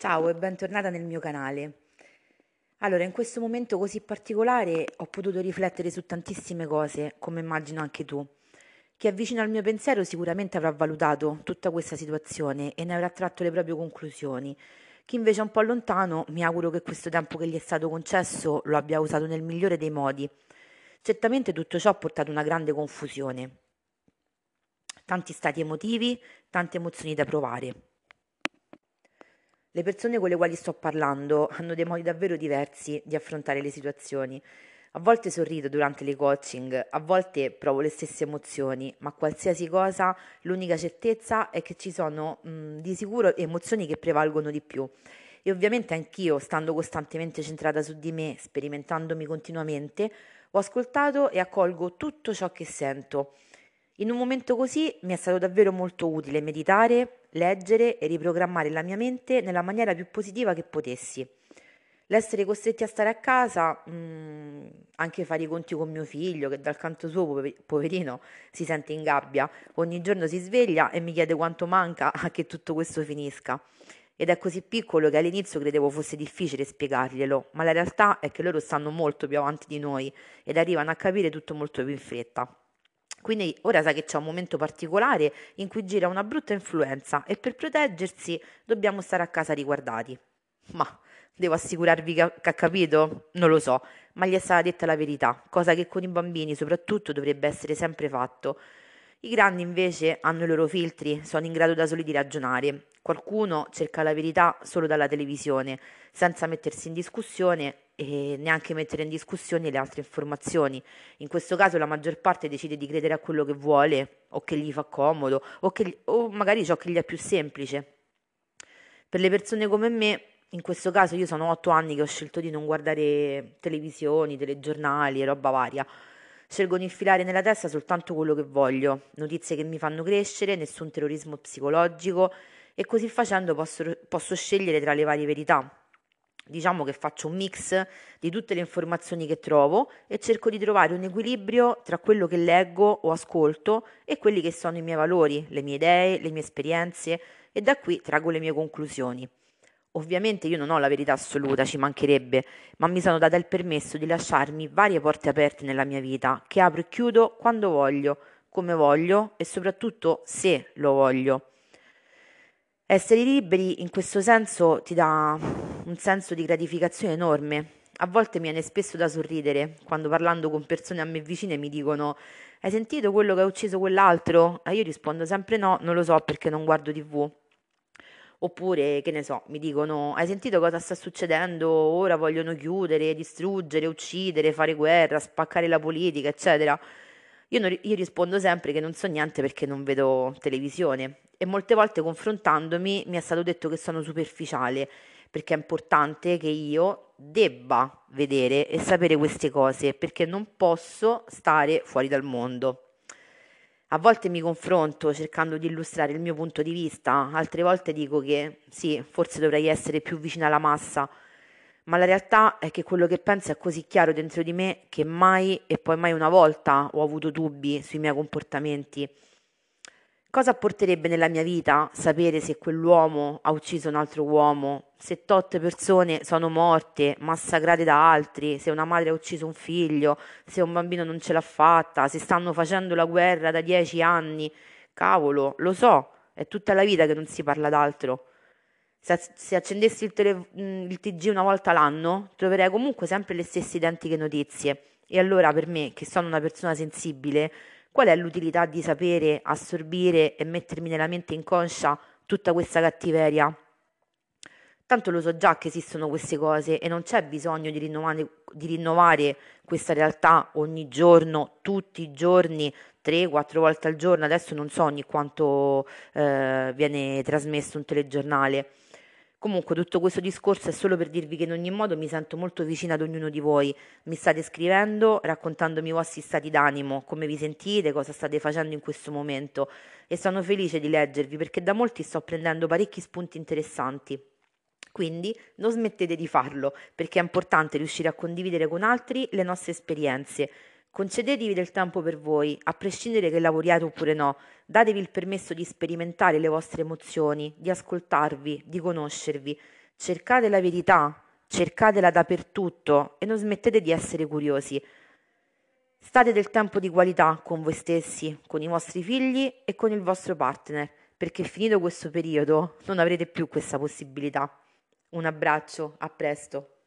Ciao e bentornata nel mio canale. Allora, in questo momento così particolare ho potuto riflettere su tantissime cose, come immagino anche tu. Chi è vicino al mio pensiero sicuramente avrà valutato tutta questa situazione e ne avrà tratto le proprie conclusioni. Chi invece è un po' lontano, mi auguro che questo tempo che gli è stato concesso lo abbia usato nel migliore dei modi. Certamente tutto ciò ha portato una grande confusione, tanti stati emotivi, tante emozioni da provare. Le persone con le quali sto parlando hanno dei modi davvero diversi di affrontare le situazioni. A volte sorrido durante le coaching, a volte provo le stesse emozioni, ma qualsiasi cosa, l'unica certezza è che ci sono di sicuro emozioni che prevalgono di più. E ovviamente anch'io, stando costantemente centrata su di me, sperimentandomi continuamente, ho ascoltato e accolgo tutto ciò che sento. In un momento così mi è stato davvero molto utile meditare, leggere e riprogrammare la mia mente nella maniera più positiva che potessi. L'essere costretti a stare a casa, anche fare i conti con mio figlio, che dal canto suo, poverino, si sente in gabbia, ogni giorno si sveglia e mi chiede quanto manca a che tutto questo finisca. Ed è così piccolo che all'inizio credevo fosse difficile spiegarglielo, ma la realtà è che loro stanno molto più avanti di noi ed arrivano a capire tutto molto più in fretta. Quindi ora sa che c'è un momento particolare in cui gira una brutta influenza e per proteggersi dobbiamo stare a casa riguardati. Ma devo assicurarvi che ha capito? Non lo so, ma gli è stata detta la verità, cosa che con i bambini soprattutto dovrebbe essere sempre fatto. I grandi invece hanno i loro filtri, sono in grado da soli di ragionare. Qualcuno cerca la verità solo dalla televisione, senza mettersi in discussione e neanche mettere in discussione le altre informazioni. In questo caso la maggior parte decide di credere a quello che vuole o che gli fa comodo o magari ciò che gli è più semplice. Per le persone come me, in questo caso io sono 8 anni che ho scelto di non guardare televisioni, telegiornali e roba varia. Scelgo di infilare nella testa soltanto quello che voglio, notizie che mi fanno crescere, nessun terrorismo psicologico e così facendo posso scegliere tra le varie verità. Diciamo che faccio un mix di tutte le informazioni che trovo e cerco di trovare un equilibrio tra quello che leggo o ascolto e quelli che sono i miei valori, le mie idee, le mie esperienze e da qui traggo le mie conclusioni. Ovviamente io non ho la verità assoluta, ci mancherebbe, ma mi sono data il permesso di lasciarmi varie porte aperte nella mia vita, che apro e chiudo quando voglio, come voglio e soprattutto se lo voglio. Essere liberi in questo senso ti dà un senso di gratificazione enorme. A volte mi viene spesso da sorridere quando parlando con persone a me vicine mi dicono: Hai sentito quello che ha ucciso quell'altro? E io rispondo sempre no, non lo so perché non guardo TV. Oppure, che ne so, mi dicono: Hai sentito cosa sta succedendo? Ora vogliono chiudere, distruggere, uccidere, fare guerra, spaccare la politica, eccetera. Io rispondo sempre che non so niente perché non vedo televisione e molte volte confrontandomi mi è stato detto che sono superficiale perché è importante che io debba vedere e sapere queste cose perché non posso stare fuori dal mondo. A volte mi confronto cercando di illustrare il mio punto di vista, altre volte dico che sì, forse dovrei essere più vicina alla massa, ma la realtà è che quello che penso è così chiaro dentro di me che mai e poi mai una volta ho avuto dubbi sui miei comportamenti. Cosa apporterebbe nella mia vita sapere se quell'uomo ha ucciso un altro uomo, se tot persone sono morte, massacrate da altri, se una madre ha ucciso un figlio, se un bambino non ce l'ha fatta, se stanno facendo la guerra da 10 anni? Cavolo, lo so, è tutta la vita che non si parla d'altro. Se accendessi il TG una volta l'anno, troverei comunque sempre le stesse identiche notizie. E allora per me, che sono una persona sensibile, qual è l'utilità di sapere, assorbire e mettermi nella mente inconscia tutta questa cattiveria? Tanto lo so già che esistono queste cose e non c'è bisogno di rinnovare questa realtà ogni giorno, tutti i giorni, 3-4 volte al giorno. Adesso non so ogni quanto viene trasmesso un telegiornale. Comunque tutto questo discorso è solo per dirvi che in ogni modo mi sento molto vicina ad ognuno di voi. Mi state scrivendo, raccontandomi i vostri stati d'animo, come vi sentite, cosa state facendo in questo momento e sono felice di leggervi perché da molti sto prendendo parecchi spunti interessanti. Quindi non smettete di farlo perché è importante riuscire a condividere con altri le nostre esperienze. Concedetevi del tempo per voi, a prescindere che lavoriate oppure no. Datevi il permesso di sperimentare le vostre emozioni, di ascoltarvi, di conoscervi. Cercate la verità, cercatela dappertutto e non smettete di essere curiosi. State del tempo di qualità con voi stessi, con i vostri figli e con il vostro partner, perché finito questo periodo non avrete più questa possibilità. Un abbraccio, a presto.